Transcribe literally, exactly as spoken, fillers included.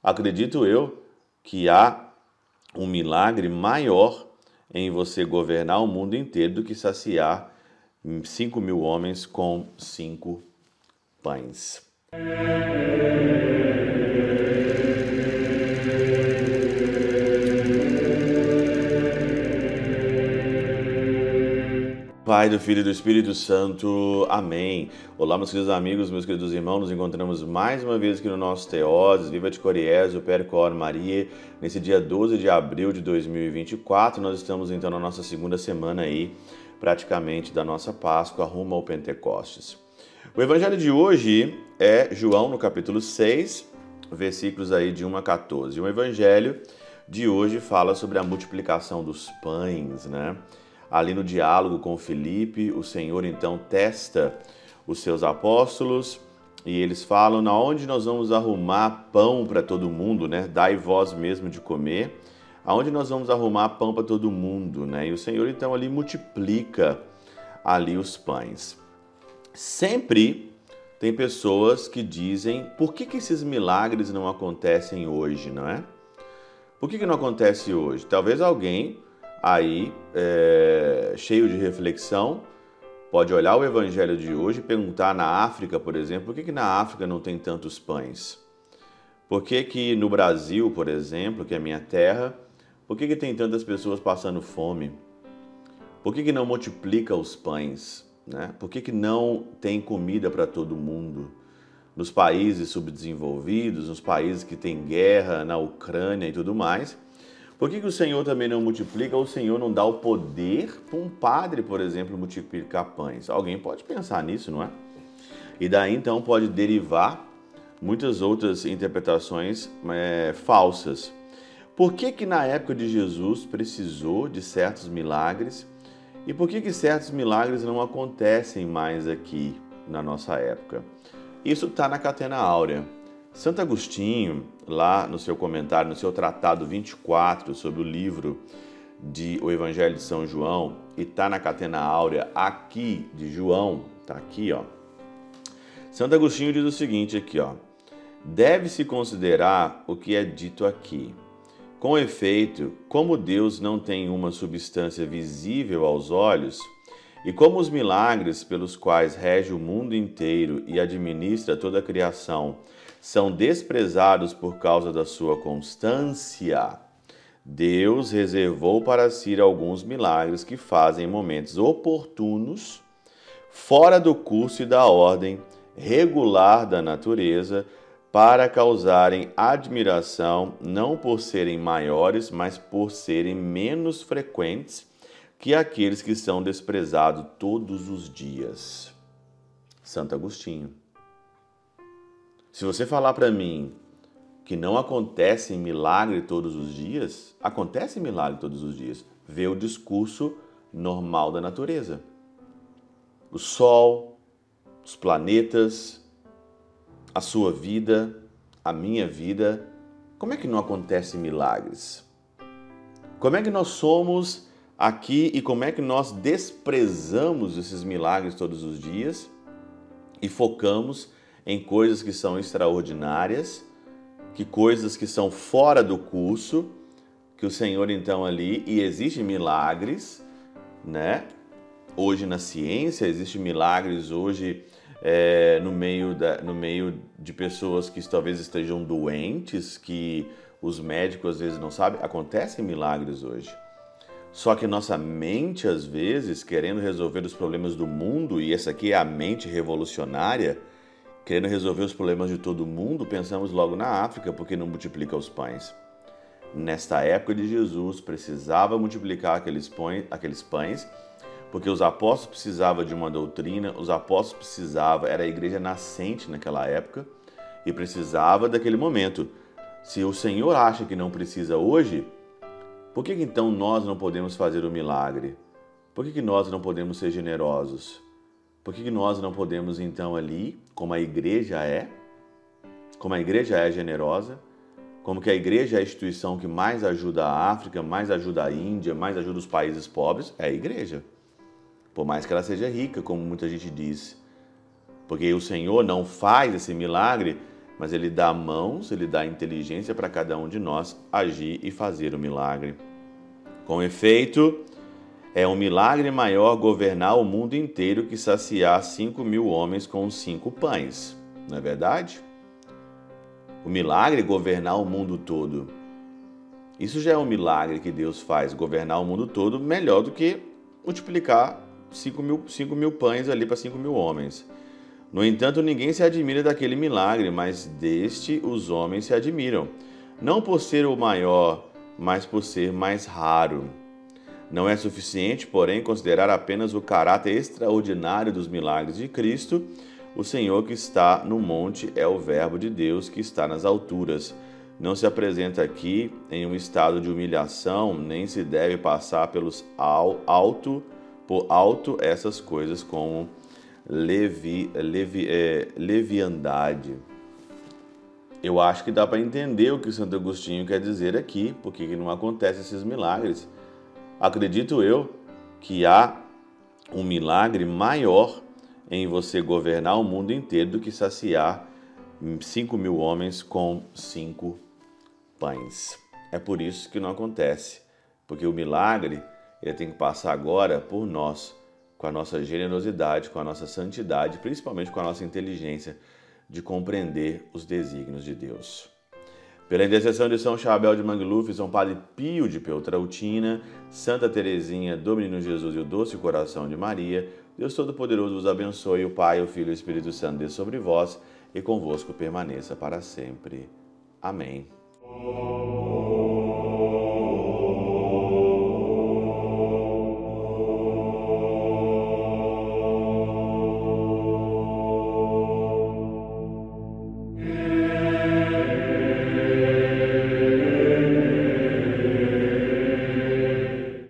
Acredito eu que há um milagre maior em você governar o mundo inteiro do que saciar cinco mil homens com cinco pães. Pai, do Filho e do Espírito Santo. Amém. Olá, meus queridos amigos, meus queridos irmãos. Nos encontramos mais uma vez aqui no nosso Teoses, Viva de Coriésio, Percor Maria. Nesse dia doze de abril de dois mil e vinte e quatro, nós estamos então na nossa segunda semana aí, praticamente da nossa Páscoa, rumo ao Pentecostes. O evangelho de hoje é João, no capítulo seis, versículos aí de um a quatorze. O evangelho de hoje fala sobre a multiplicação dos pães, né? Ali no diálogo com Filipe, o Senhor então testa os seus apóstolos e eles falam: na onde nós vamos arrumar pão para todo mundo, né? Dai vós mesmo de comer. Aonde nós vamos arrumar pão para todo mundo, né? E o Senhor então ali multiplica ali os pães. Sempre tem pessoas que dizem: por que que esses milagres não acontecem hoje, não é? Por que que não acontece hoje? Talvez alguém aí, é, cheio de reflexão, pode olhar o evangelho de hoje e perguntar na África, por exemplo, por que que na África não tem tantos pães? Por que que no Brasil, por exemplo, que é minha terra, por que que tem tantas pessoas passando fome? Por que que não multiplica os pães, né? Por que que não tem comida para todo mundo? Nos países subdesenvolvidos, nos países que tem guerra, na Ucrânia e tudo mais. Por que que o Senhor também não multiplica? Ou o Senhor não dá o poder para um padre, por exemplo, multiplicar pães? Alguém pode pensar nisso, não é? E daí então pode derivar muitas outras interpretações é, falsas. Por que que na época de Jesus precisou de certos milagres? E por que que certos milagres não acontecem mais aqui na nossa época? Isso está na Catena Áurea. Santo Agostinho, lá no seu comentário, no seu tratado vinte e quatro, sobre o livro de O Evangelho de São João, e está na Catena Áurea aqui de João, está aqui, ó. Santo Agostinho diz o seguinte aqui, ó: deve-se considerar o que é dito aqui. Com efeito, como Deus não tem uma substância visível aos olhos, e como os milagres pelos quais rege o mundo inteiro e administra toda a criação são desprezados por causa da sua constância, Deus reservou para si alguns milagres que fazem em momentos oportunos, fora do curso e da ordem regular da natureza, para causarem admiração, não por serem maiores, mas por serem menos frequentes que aqueles que são desprezados todos os dias. Santo Agostinho. Se você falar para mim que não acontece milagre todos os dias, acontece milagre todos os dias. Vê o discurso normal da natureza. O Sol, os planetas, a sua vida, a minha vida. Como é que não acontecem milagres? Como é que nós somos aqui e como é que nós desprezamos esses milagres todos os dias e focamos em coisas que são extraordinárias, que coisas que são fora do curso, que o Senhor então ali, e existem milagres, né? Hoje na ciência, existem milagres hoje é, no, meio da, no meio de pessoas que talvez estejam doentes, que os médicos às vezes não sabem. Acontecem milagres hoje. Só que nossa mente, às vezes, querendo resolver os problemas do mundo, e essa aqui é a mente revolucionária, querendo resolver os problemas de todo mundo, pensamos logo na África, porque não multiplica os pães. Nesta época de Jesus, precisava multiplicar aqueles pães, aqueles pães, porque os apóstolos precisavam de uma doutrina, os apóstolos precisavam, era a igreja nascente naquela época, e precisava daquele momento. Se o Senhor acha que não precisa hoje, por que, que então nós não podemos fazer o milagre? Por que, que nós não podemos ser generosos? Por que, que nós não podemos então ali, como a igreja é, como a igreja é generosa, como que a igreja é a instituição que mais ajuda a África, mais ajuda a Índia, mais ajuda os países pobres, é a igreja. Por mais que ela seja rica, como muita gente diz. Porque o Senhor não faz esse milagre, mas Ele dá mãos, Ele dá inteligência para cada um de nós agir e fazer o milagre. Com efeito, é um milagre maior governar o mundo inteiro que saciar cinco mil homens com cinco pães, não é verdade? O milagre é governar o mundo todo. Isso já é um milagre que Deus faz, governar o mundo todo, melhor do que multiplicar cinco mil, cinco mil pães ali para cinco mil homens. No entanto, ninguém se admira daquele milagre, mas deste os homens se admiram. Não por ser o maior, mas por ser mais raro. Não é suficiente, porém, considerar apenas o caráter extraordinário dos milagres de Cristo. O Senhor que está no monte é o Verbo de Deus que está nas alturas. Não se apresenta aqui em um estado de humilhação, nem se deve passar pelos alto, por alto essas coisas como levi, levi, é, leviandade. Eu acho que dá para entender o que Santo Agostinho quer dizer aqui, porque não acontecem esses milagres. Acredito eu que há um milagre maior em você governar o mundo inteiro do que saciar cinco mil homens com cinco pães. É por isso que não acontece, porque o milagre ele tem que passar agora por nós, com a nossa generosidade, com a nossa santidade, principalmente com a nossa inteligência de compreender os desígnios de Deus. Pela intercessão de São Chabel de Mangluf, São Padre Pio de Peltrautina, Santa Teresinha do Menino Jesus e o Doce Coração de Maria, Deus Todo-Poderoso vos abençoe, o Pai, o Filho e o Espírito Santo desça sobre vós e convosco permaneça para sempre. Amém.